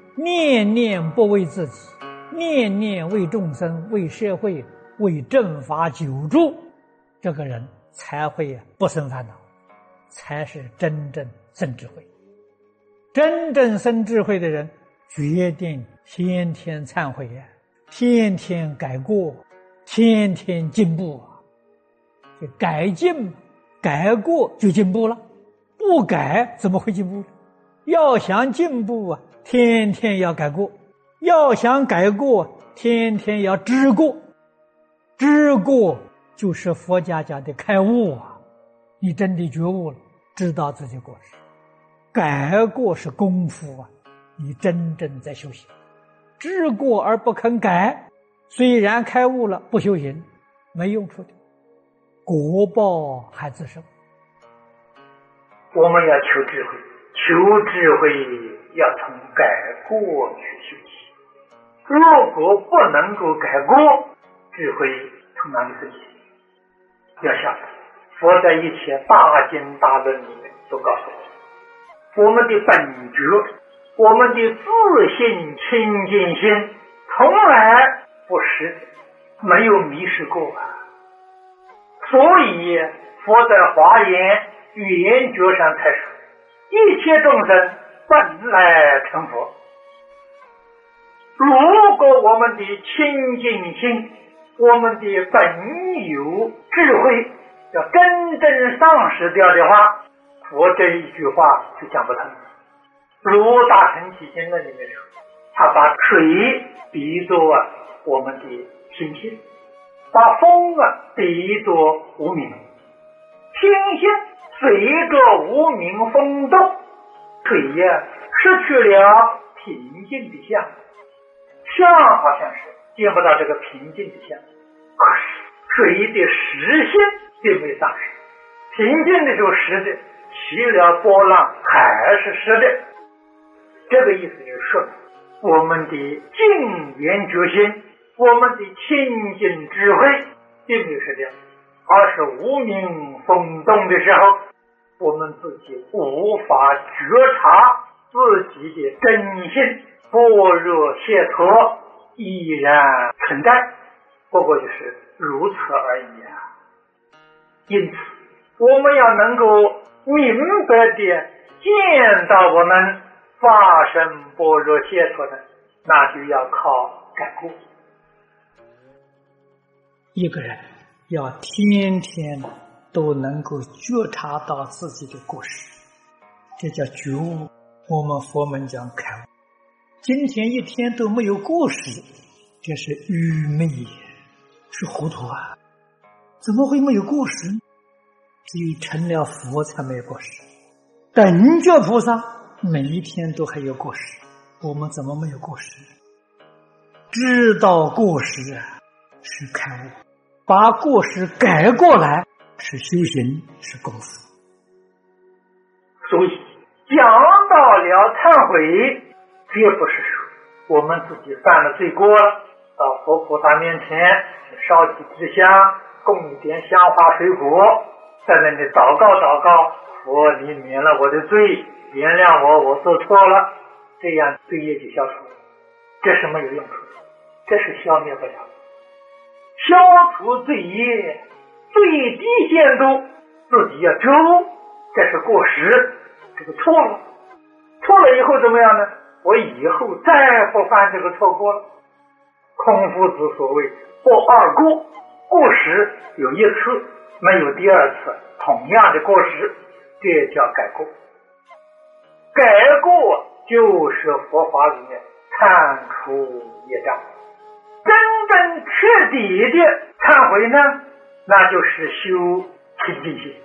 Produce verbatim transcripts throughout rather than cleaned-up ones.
念念不为自己，念念为众生、为社会、为正法久住，这个人才会不生烦恼，才是真正生智慧。真正生智慧的人，决定天天忏悔呀，天天改过，天天进步啊！就改进，改过就进步了，不改怎么会进步？要想进步啊，天天要改过；要想改过，天天要知过。知过就是佛家讲的开悟啊！你真的觉悟了，知道自己过失。改过是功夫啊，你真正在修行。知过而不肯改，虽然开悟了，不修行，没用处的，果报还自受。 我们要求智慧，求智慧要从改过去修起。如果不能够改过，智慧从哪里升起？要晓得，佛在一切大经大论里面都告诉我，我们的本觉，我们的自信清净心，从来不失，没有迷失过啊。所以佛在华严圆觉上才说，一切众生本来成佛。如果我们的清净心，我们的本有智慧要真正丧失掉的话，佛这一句话就讲不通。如大乘起心论里面说，他把水比作啊我们的心性，把风啊比作无明，心性随着无明风动，水呀、啊、失去了平静的相，相好像是见不到这个平静的相，可是水的实性并没丧失，平静的时候实的，起了波浪还是实的。这个意思就是说，我们的净圆觉心，我们的清净智慧并没有失掉，而是无明风动的时候，我们自己无法觉察自己的真性，般若解脱依然存在，不过就是如此而已啊。因此我们要能够明白的见到我们发生般若解脱的，那就要靠改过。 一个人要天天都能够觉察到自己的过失，这叫觉悟。我们佛门讲开悟。今天一天都没有过失，这是愚昧，是糊涂啊！怎么会没有过失？只有成了佛才没有过失。等觉菩萨每一天都还有过失，我们怎么没有过失？知道过失啊，是开悟；把过失改过来，是修行，是功夫。 所以讲到了忏悔，绝不是说我们自己犯了罪过了，到佛菩萨面前烧起支香，供一点香花水果，在那里祷告祷告，佛你免了我的罪，原谅我，我做错了，这样罪业就消除了。这是没有用处的，这是消灭不了。消除罪业最低限度自己要知悟，这是过失，这个错了。错了以后怎么样呢？我以后再不犯这个错过了。孔夫子所谓不二过，过失有一次，没有第二次同样的过失，这叫改过。改过就是佛法里面忏除业障。真正彻底的忏悔呢，那就是修清净心，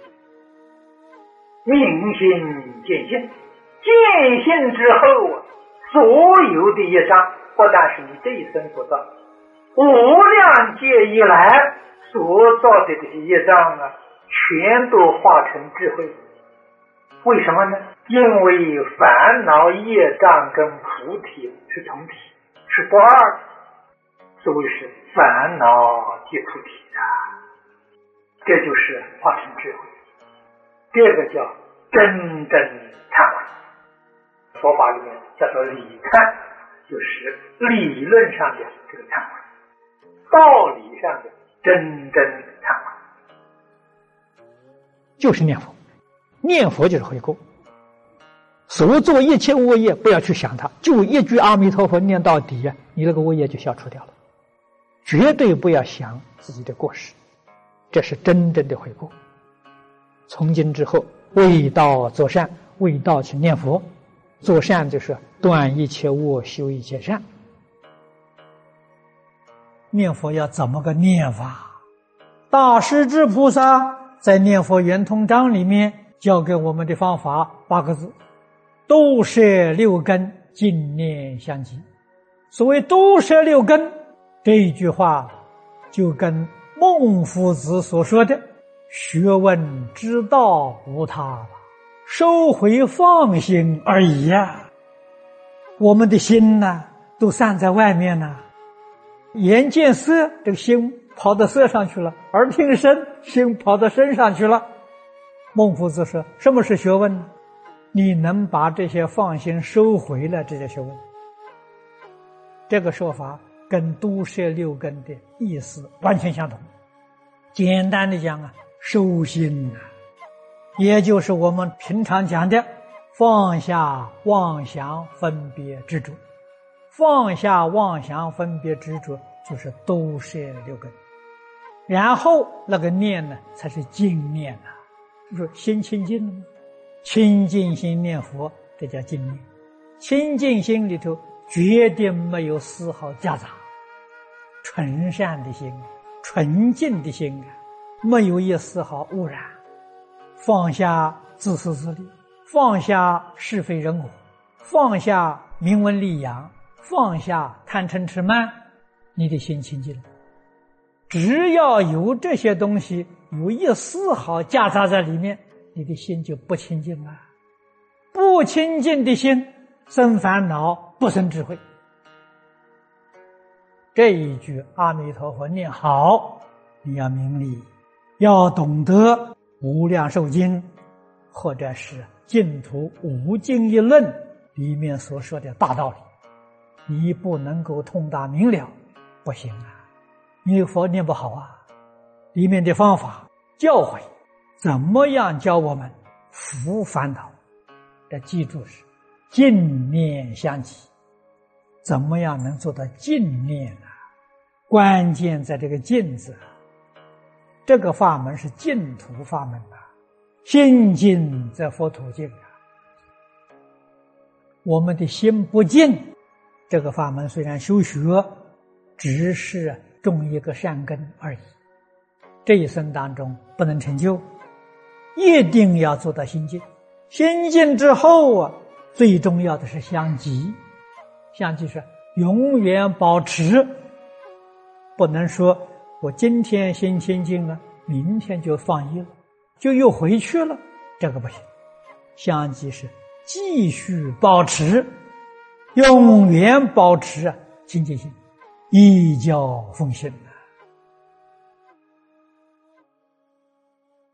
明心见性。见性之后啊，所有的业障，不但是你这一生所造，无量劫以来所造的这些业障啊，全都化成智慧。为什么呢？因为烦恼业障跟菩提是同体，是不二的，所谓是烦恼即菩提啊，这就是化成智慧。这个叫真正忏悔。 佛法里面叫做理忏，就是理论上的这个忏悔，道理上的真正忏悔， 就是念佛。念佛就是回过，所做一切恶业不要去想它，就一句阿弥陀佛念到底呀，你那个恶业就消除掉了。绝对不要想自己的过失，这是真正的悔过。从今之后，为道做善，为道去念佛。做善就是断一切恶，修一切善。念佛要怎么个念法？大势至菩萨在《念佛圆通章》里面教给我们的方法八个字：都摄六根，净念相继。所谓都摄六根，这一句话就跟孟夫子所说的学问之道无他吧，收回放心而已呀、啊。我们的心呢、啊，都散在外面呢、啊。眼见色，这个心跑到色上去了；耳听声，心跑到身上去了。孟夫子说：“什么是学问呢？你能把这些放心收回了，这些学问。”这个说法跟都摄六根的意思完全相同。简单的讲啊，收心啊，也就是我们平常讲的放下妄想分别执着。放下妄想分别执着，就是都摄六根。然后那个念呢，才是净念啊，就是心清净了吗？清净心念佛，这叫净念。清净心里头决定没有丝毫夹杂，纯善的心，纯净的心啊，没有一丝毫污染。放下自私自利，放下是非人我，放下名闻利养，放下贪嗔痴慢，你的心清净了。只要有这些东西有一丝毫夹杂在里面，你的心就不清净了。不清净的心生烦恼，不生智慧。这一句阿弥陀佛念好，你要明理，要懂得无量寿经或者是净土五经一论里面所说的大道理，你不能够通达明了，不行啊！你佛念不好啊！里面的方法教诲怎么样教我们伏烦恼？要记住是净念相继。怎么样能做到净念啊？关键在这个净字。这个法门是净土法门啊，心净则佛土净啊。我们的心不净，这个法门虽然修学，只是种一个善根而已，这一生当中不能成就，一定要做到心净。心净之后啊，最重要的是相继。相继是永远保持，不能说我今天心清净了，明天就放逸了，就又回去了，这个不行。相继是继续保持，永远保持啊清净心，依教奉行。